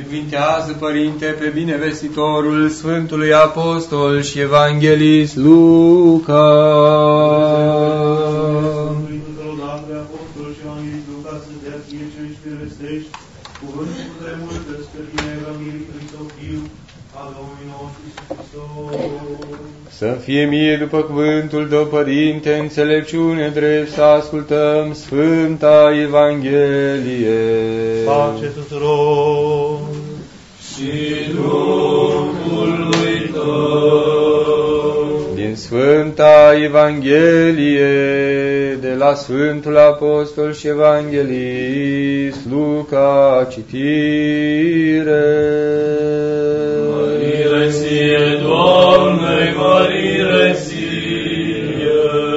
Binecuvântează, Părinte, pe binevestitorul Sfântului Apostol și Evanghelist Luca. Să fie mie după cuvântul Tău, Părinte, înțelepciune drept să ascultăm Sfânta Evanghelie. Pace tuturor și Duhului Tău. Din Sfânta Evanghelie de la Sfântul Apostol și Evanghelist Luca, citire. Mărire ție, Doamne, mărire ție.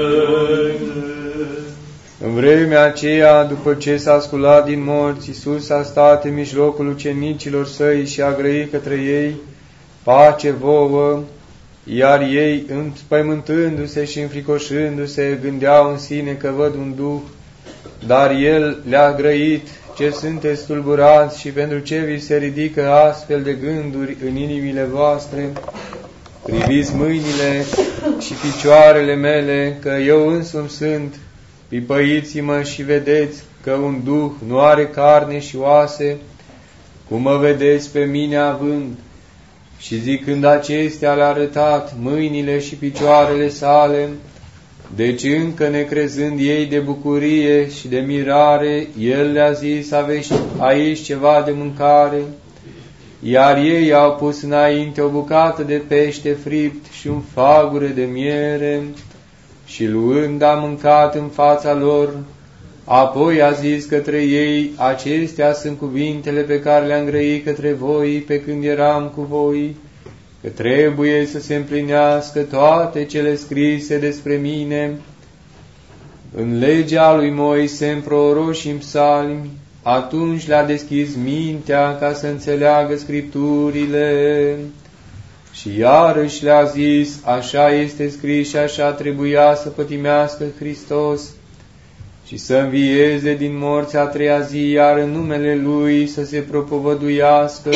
În vremea aceea, după ce s-a sculat din morți, Iisus a stat în mijlocul ucenicilor săi și a grăit către ei: pace vouă! Iar ei, înspăimântându-se și înfricoșându-se, gândeau în sine că văd un duh. Dar El le-a grăit: ce sunteți tulburați și pentru ce vi se ridică astfel de gânduri în inimile voastre? Priviți mâinile și picioarele mele, că eu însumi sunt. Pipăiți-mă și vedeți că un duh nu are carne și oase, cum mă vedeți pe mine având. Și zicând acestea, le-a arătat mâinile și picioarele sale. Deci încă necrezând ei de bucurie și de mirare, El le-a zis: aveți aici ceva de mâncare? Iar ei au pus înainte o bucată de pește fript și un fagure de miere. Și luând a mâncat în fața lor, apoi a zis către ei: acestea sunt cuvintele pe care le-am grăit către voi pe când eram cu voi, că trebuie să se împlinească toate cele scrise despre mine în legea lui Moise, în proroși și în psalmi. Atunci le-a deschis mintea ca să înțeleagă Scripturile. Și iarăși le-a zis: așa este scris și așa trebuia să pătimească Hristos și să învieze din morți a treia zi, iar în numele Lui să se propovăduiască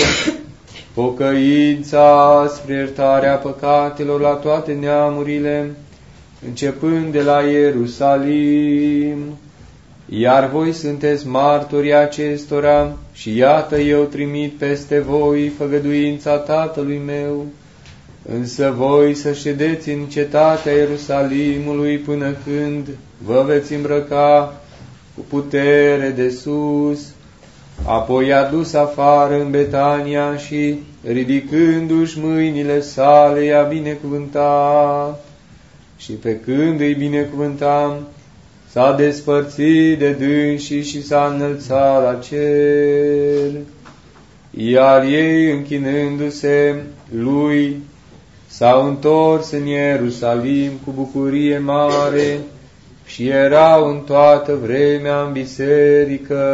pocăința spre iertarea păcatelor la toate neamurile, începând de la Ierusalim. Iar voi sunteți martorii acestora și iată eu trimit peste voi făgăduința Tatălui meu. Însă voi să ședeți în cetatea Ierusalimului până când vă veți îmbrăca cu putere de sus. Apoi i-a dus afară în Betania și, ridicându-și mâinile sale, i-a binecuvântat. Și pe când îi binecuvântam, s-a despărțit de dânsii și s-a înălțat la cer. Iar ei, închinându-se Lui, s-au întors în Ierusalim cu bucurie mare și erau în toată vremea în biserică,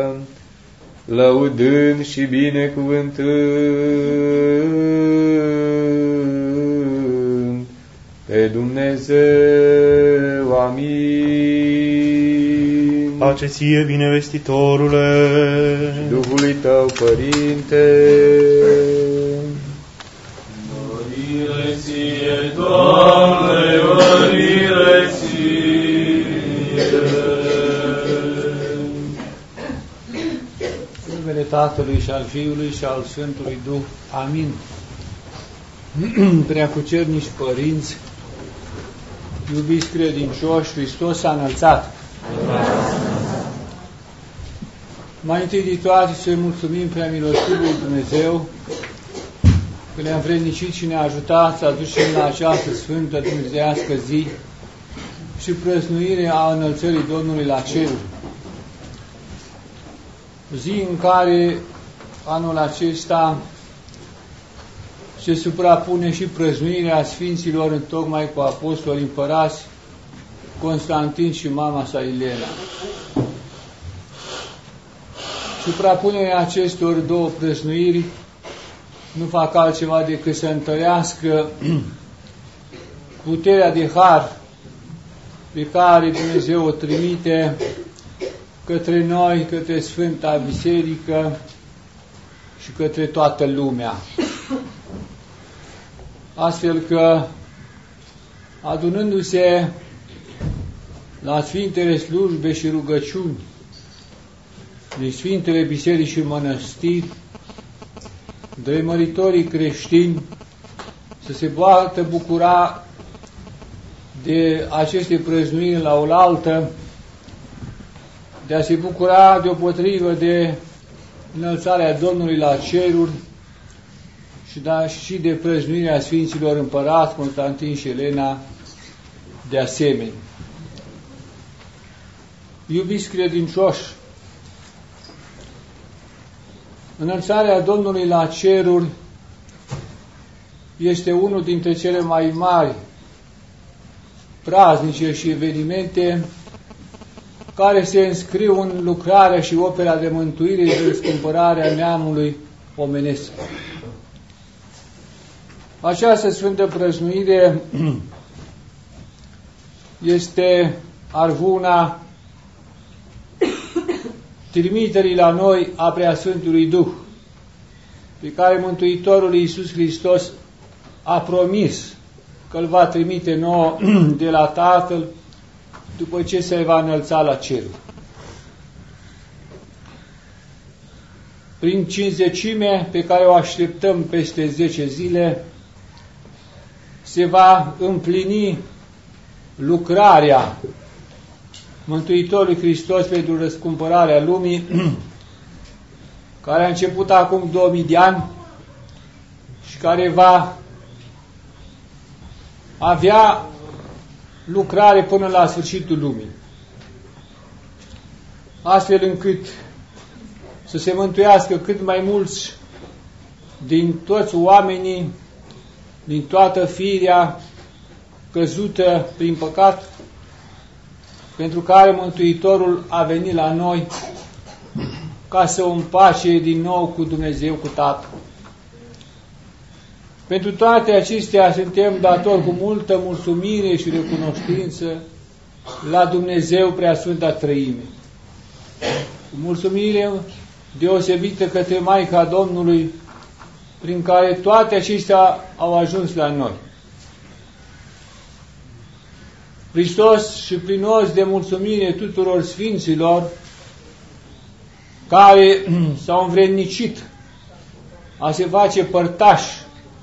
lăudând și binecuvântând pe Dumnezeu. Amin. Pace ție, binevestitorule, și Duhului Tău, Părinte. Mărire ție, Doamne, mărire ție. În numele Tatălui și al Fiului și al Sfântului Duh. Amin. Preacucernici părinți, iubiți credincioși, Hristos s-a înălțat. Mai întâi de toate să-i mulțumim prea milostivului Dumnezeu că ne-a învrednicit și ne-a ajutat să aducem la această sfântă dumnezeiască zi și prăznuire a înălțării Domnului la ceruri. Zi în care anul acesta se suprapune și prăznuirea Sfinților întocmai cu apostoli împărați Constantin și mama sa Ilena. Suprapunerea acestor două prăznuiri nu fac altceva decât să întărească puterea de har pe care Dumnezeu o trimite către noi, către Sfânta Biserică și către toată lumea. Astfel că, adunându-se la Sfintele slujbe și rugăciuni din Sfintele Biserici și Mănăstiri, drămăritorii creștini să se poată bucura de aceste prăznuiri la oaltă, de a se bucura deopotrivă de înălțarea Domnului la ceruri și de prăznuirea Sfinților Împărați Constantin și Elena de asemenea. Iubiți credincioși, înălțarea Domnului la ceruri este unul dintre cele mai mari praznice și evenimente care se înscriu în lucrarea și opera de mântuire și de răscumpărare a neamului omenesc. Această sfântă prăznuire este arvuna trimiterii la noi a Preasfântului Duh, pe care Mântuitorul Iisus Hristos a promis că îl va trimite nouă de la Tatăl după ce se va înălța la cer. Prin cinzecime pe care o așteptăm peste 10 zile, se va împlini lucrarea Mântuitorului Hristos pentru răscumpărarea lumii, care a început acum 2000 de ani și care va avea lucrare până la sfârșitul lumii. Astfel încât să se mântuiască cât mai mulți din toți oamenii, din toată firea căzută prin păcat, pentru care Mântuitorul a venit la noi ca să o împace din nou cu Dumnezeu, cu Tatăl. Pentru toate acestea suntem datori cu multă mulțumire și recunoștință la Dumnezeu Preasfânta Trăime. Cu mulțumire deosebită către Maica Domnului, prin care toate acestea au ajuns la noi. Hristos și plinos de mulțumire tuturor Sfinților care s-au învrednicit a se face părtași,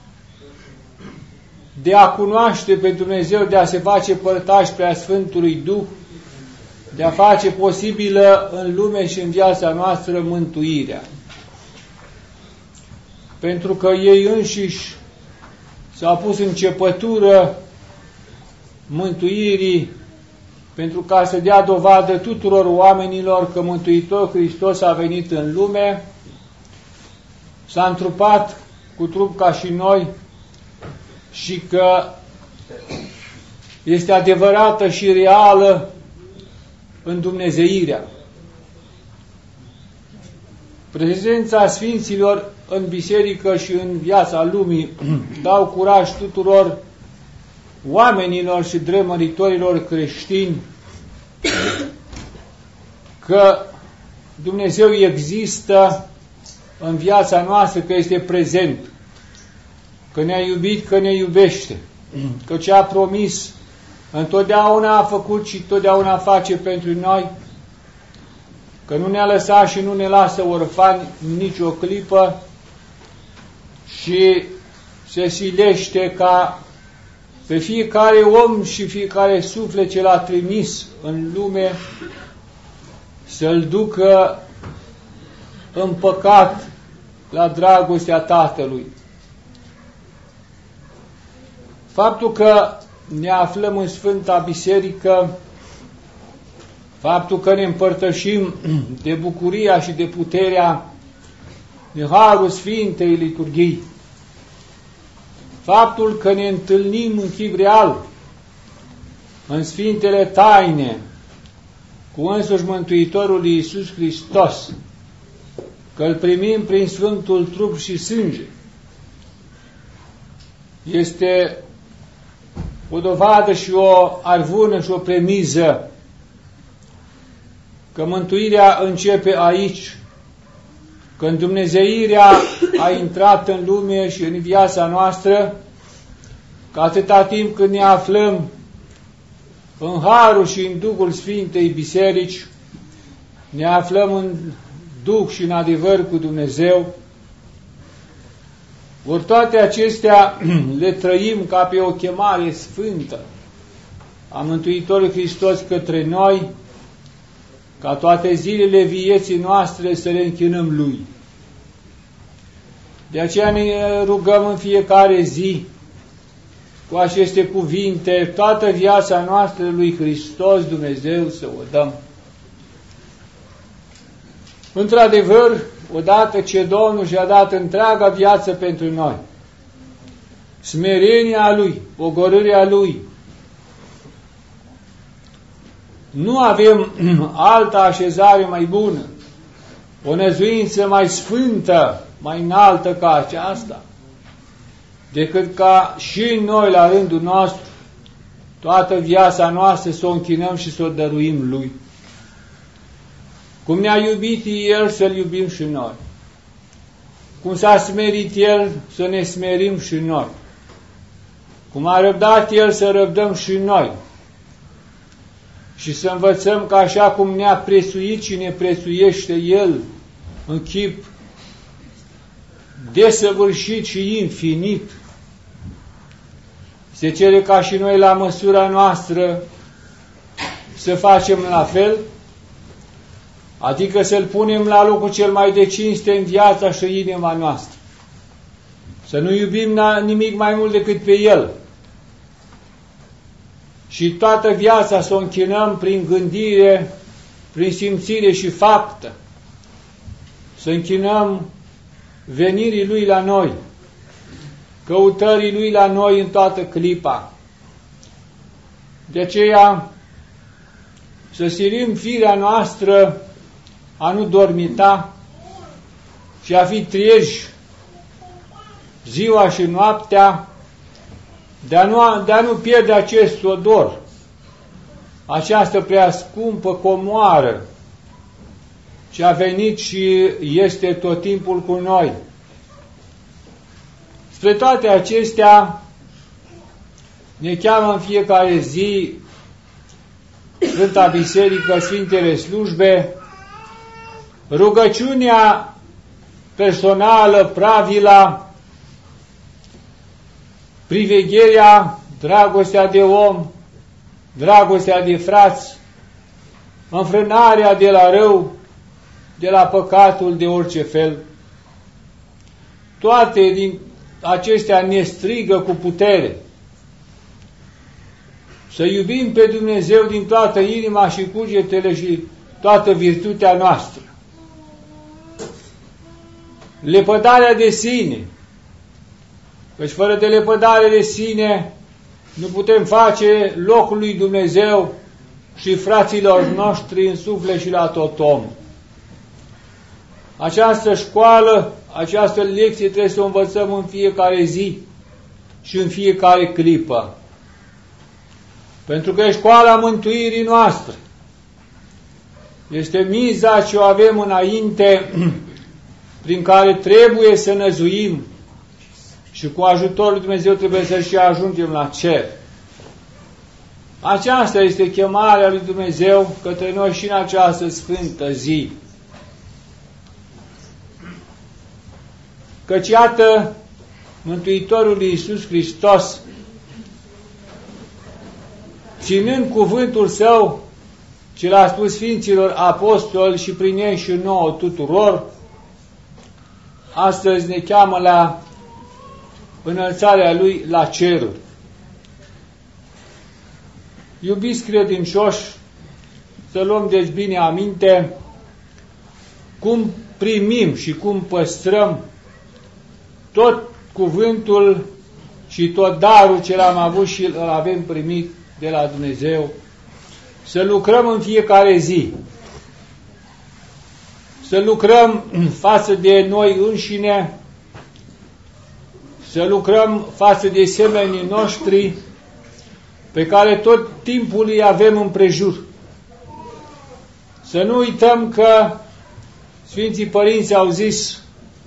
de a cunoaște pe Dumnezeu, de a se face părtași Preasfântului Duh, de a face posibilă în lume și în viața noastră mântuirea. Pentru că ei înșiși s-au pus începătură mântuirii, pentru ca să dea dovadă tuturor oamenilor că Mântuitorul Hristos a venit în lume, s-a întrupat cu trup ca și noi și că este adevărată și reală îndumnezeirea. Prezența Sfinților în biserică și în viața lumii dau curaj tuturor oamenilor și drămăritorilor creștini că Dumnezeu există în viața noastră, că este prezent, că ne-a iubit, că ne iubește, că ce a promis întotdeauna a făcut și totdeauna face pentru noi, că nu ne-a lăsat și nu ne lasă orfani nici o clipă și se silește ca pe fiecare om și fiecare suflet ce l-a trimis în lume să-l ducă împăcat la dragostea Tatălui. Faptul că ne aflăm în Sfânta Biserică, faptul că ne împărtășim de bucuria și de puterea de harul Sfintei Liturghii, faptul că ne întâlnim în chip real în Sfintele Taine cu însuși Mântuitorul Iisus Hristos, că îl primim prin Sfântul Trup și Sânge, este o dovadă și o arvună și o premiză că mântuirea începe aici, când Dumnezeirea a intrat în lume și în viața noastră, că atâta timp când ne aflăm în harul și în Duhul Sfintei Biserici, ne aflăm în Duh și în adevăr cu Dumnezeu, ori toate acestea le trăim ca pe o chemare sfântă a Mântuitorului Hristos către noi, ca toate zilele vieții noastre să le închinăm Lui. De aceea ne rugăm în fiecare zi cu aceste cuvinte, toată viața noastră lui Hristos Dumnezeu să o dăm. Într-adevăr, odată ce Domnul și-a dat întreaga viață pentru noi, smerenia Lui, pogorârea Lui, nu avem altă așezare mai bună, o năzuință mai sfântă, mai înaltă ca aceasta, decât ca și noi, la rândul nostru, toată viața noastră să o închinăm și să o dăruim Lui. Cum ne-a iubit El, să-L iubim și noi. Cum s-a smerit El, să ne smerim și noi. Cum a răbdat El, să răbdăm și noi. Și să învățăm că așa cum ne-a prețuit și ne prețuiește El în chip desăvârșit și infinit, se cere ca și noi la măsura noastră să facem la fel, adică să-L punem la locul cel mai de cinste în viața și inima noastră. Să nu iubim nimic mai mult decât pe El. Și toată viața să o închinăm prin gândire, prin simțire și faptă. Să închinăm venirii Lui la noi, căutării Lui la noi în toată clipa. De aceea să silim firea noastră a nu dormita și a fi treji ziua și noaptea, de a nu pierde acest odor, această prea scumpă comoară ce a venit și este tot timpul cu noi. Spre toate acestea ne cheamă în fiecare zi Sfânta Biserică, Sfintele Slujbe, rugăciunea personală, pravila, privegherea, dragostea de om, dragostea de frați, înfrânarea de la rău, de la păcatul de orice fel. Toate din acestea ne strigă cu putere să iubim pe Dumnezeu din toată inima și cugetele și toată virtutea noastră. Lepădarea de sine, căci fără de lepădare de sine nu putem face locul lui Dumnezeu și fraților noștri în suflet și la tot om. Această școală, această lecție trebuie să o învățăm în fiecare zi și în fiecare clipă. Pentru că e școala mântuirii noastre. Este miza ce o avem înainte, prin care trebuie să năzuim și cu ajutorul lui Dumnezeu trebuie să și ajungem la cer. Aceasta este chemarea lui Dumnezeu către noi și în această sfântă zi. Căci iată, Mântuitorul Iisus Hristos, ținând cuvântul Său, ce l-a spus Sfinților Apostoli și prin ei și nouă tuturor, astăzi ne cheamă la înălțarea Lui la ceruri. Iubiți credincioși, să luăm deci bine aminte cum primim și cum păstrăm tot cuvântul și tot darul ce l-am avut și îl avem primit de la Dumnezeu, să lucrăm în fiecare zi, să lucrăm față de noi înșine, să lucrăm față de semenii noștri, pe care tot timpul îi avem împrejur. Să nu uităm că Sfinții Părinți au zis: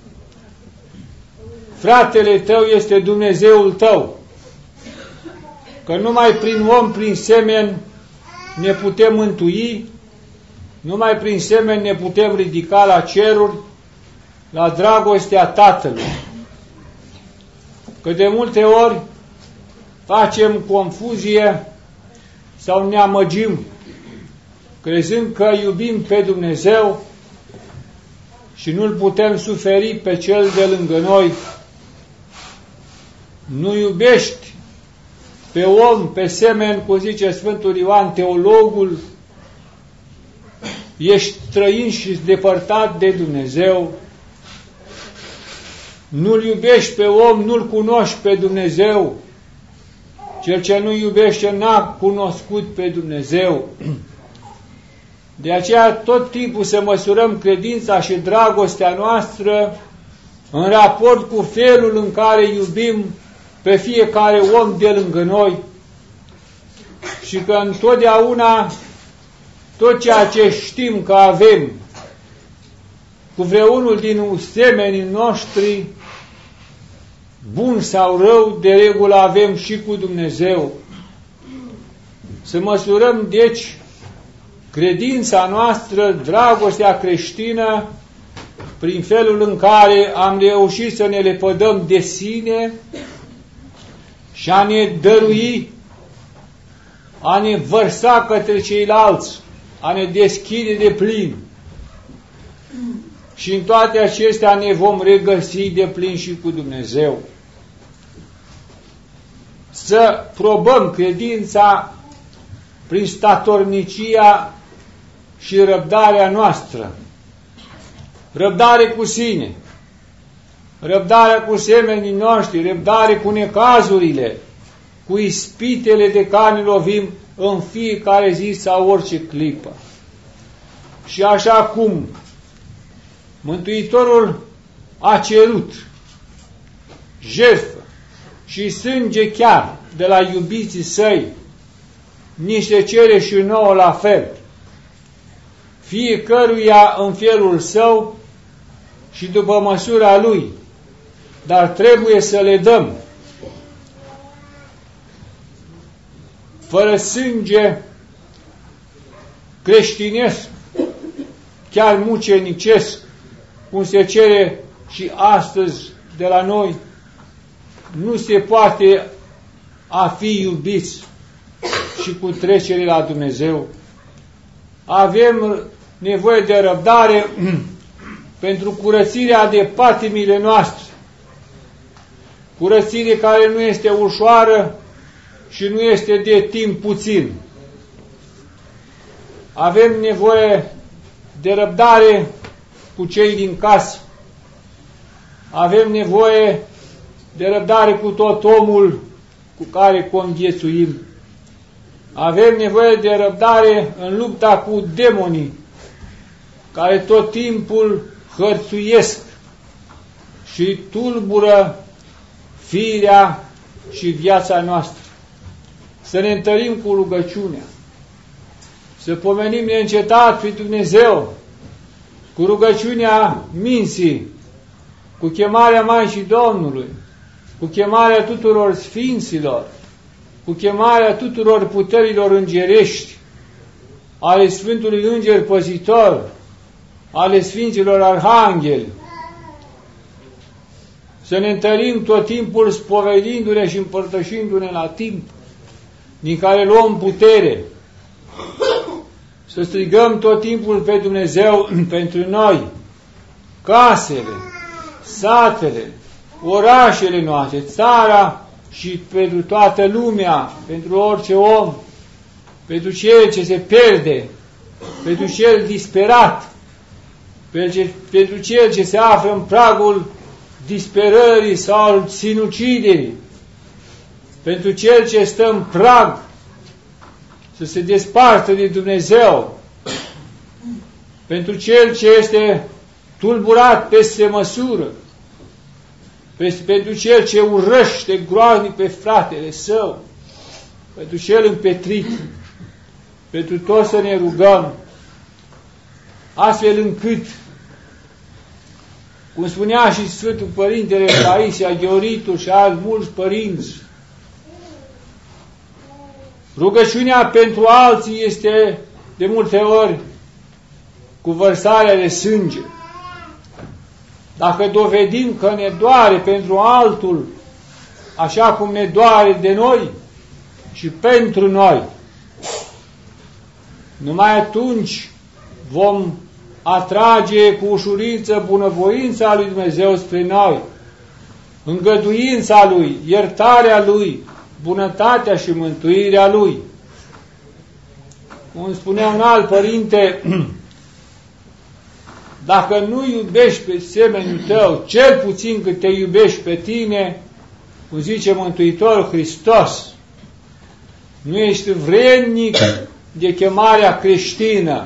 fratele tău este Dumnezeul tău, că numai prin om, prin semen, ne putem mântui, numai prin semen ne putem ridica la ceruri, la dragostea Tatălui. Că de multe ori facem confuzie sau ne amăgim, crezând că iubim pe Dumnezeu și nu-L putem suferi pe Cel de lângă noi. Nu iubești pe om, pe semen, cum zice Sfântul Ioan, teologul, ești străin și depărtat de Dumnezeu. Nu-L iubești pe om, nu-L cunoști pe Dumnezeu. Cel ce nu iubește n-a cunoscut pe Dumnezeu. De aceea tot timpul să măsurăm credința și dragostea noastră în raport cu felul în care iubim pe fiecare om de lângă noi, și că întotdeauna tot ceea ce știm că avem cu vreunul din semenii noștri, bun sau rău, de regulă avem și cu Dumnezeu. Să măsurăm, deci, credința noastră, dragostea creștină, prin felul în care am reușit să ne lepădăm de sine și a ne dărui, a ne vărsa către ceilalți, a ne deschide de plin. Și în toate acestea ne vom regăsi de plin și cu Dumnezeu. Să probăm credința prin statornicia și răbdarea noastră. Răbdare cu sine, răbdarea cu semenii noștri, răbdare cu necazurile, cu ispitele de care ne lovim în fiecare zi sau orice clipă. Și așa cum Mântuitorul a cerut jertfă și sânge chiar de la iubiții săi, ni se cere și nouă la fel, fiecăruia în felul său și după măsura lui, dar trebuie să le dăm. Fără sânge creștinesc, chiar mucenicesc, cum se cere și astăzi de la noi, nu se poate a fi iubiți și cu trecere la Dumnezeu. Avem nevoie de răbdare pentru curățirea de patimile noastre, curățire care nu este ușoară și nu este de timp puțin. Avem nevoie de răbdare cu cei din casă. Avem nevoie de răbdare cu tot omul cu care conviețuim. Avem nevoie de răbdare în lupta cu demonii, care tot timpul hărțuiesc și tulbură firea și viața noastră. Să ne întărim cu rugăciunea, să pomenim neîncetat pe Dumnezeu, cu rugăciunea minții, cu chemarea Maicii Domnului, cu chemarea tuturor sfinților, cu chemarea tuturor puterilor îngerești, ale Sfântului Înger Păzitor, ale Sfinților Arhangheli. Să ne întărim tot timpul spovedindu-ne și împărtășindu-ne la timp, din care luăm putere. Să strigăm tot timpul pe Dumnezeu pentru noi, casele, satele, orașele noastre, țara și pentru toată lumea, pentru orice om, pentru cel ce se pierde, pentru cel disperat, pentru cel ce se află în pragul disperării sau al sinuciderii, pentru cel ce stă în prag să se despartă de Dumnezeu, pentru cel ce este tulburat peste măsură, pentru cel ce urăște groaznic pe fratele său, pentru cel împetrit, pentru toți să ne rugăm, astfel încât cum spunea și Sfântul Părintele Paisia Gheoritu și alți mulți părinți, rugăciunea pentru alții este de multe ori cu vărsarea de sânge. Dacă dovedim că ne doare pentru altul, așa cum ne doare de noi și pentru noi, numai atunci vom atrage cu ușurință bunăvoința lui Dumnezeu spre noi, îngăduința Lui, iertarea Lui, bunătatea și mântuirea Lui. Cum spunea un alt părinte, dacă nu iubești pe semenul tău, cel puțin cât te iubești pe tine, cum zice Mântuitorul Hristos, nu ești vrednic de chemarea creștină.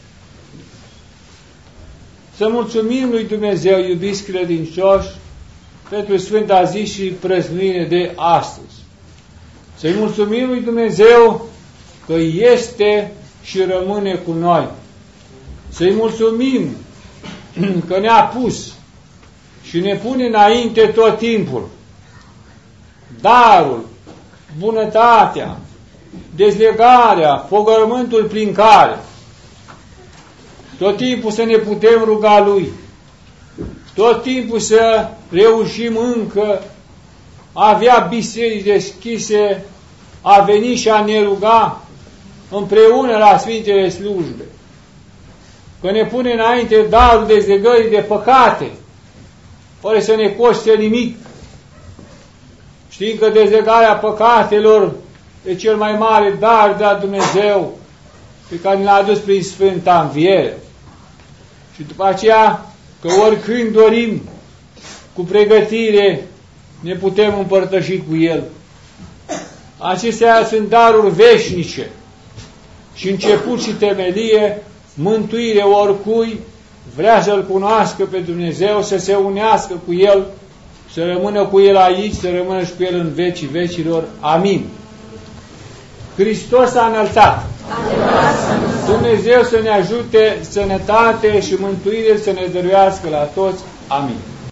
Să mulțumim lui Dumnezeu, iubiți credincioși, pentru Sfânta zi și prăznuire de astăzi. Să-i mulțumim lui Dumnezeu că este și rămâne cu noi. Să-i mulțumim că ne-a pus și ne pune înainte tot timpul darul, bunătatea, dezlegarea, fogărământul prin care tot timpul să ne putem ruga Lui, tot timpul să reușim încă a avea biserici deschise, a veni și a ne ruga împreună la Sfintele Slujbe, că ne pune înainte darul dezlegării de păcate, fără să ne coste nimic. Știm că dezlegarea păcatelor e cel mai mare dar de la Dumnezeu pe care ne-a adus prin Sfânta Înviere. Și după aceea, că oricând dorim, cu pregătire, ne putem împărtăși cu El. Acestea sunt daruri veșnice și început și temelie, mântuire oricui vrea să-L cunoască pe Dumnezeu, să se unească cu El, să rămână cu El aici, să rămână și cu El în vecii vecilor. Amin. Hristos a înălțat. Dumnezeu să ne ajute, sănătate și mântuire să ne dăruiască la toți. Amin.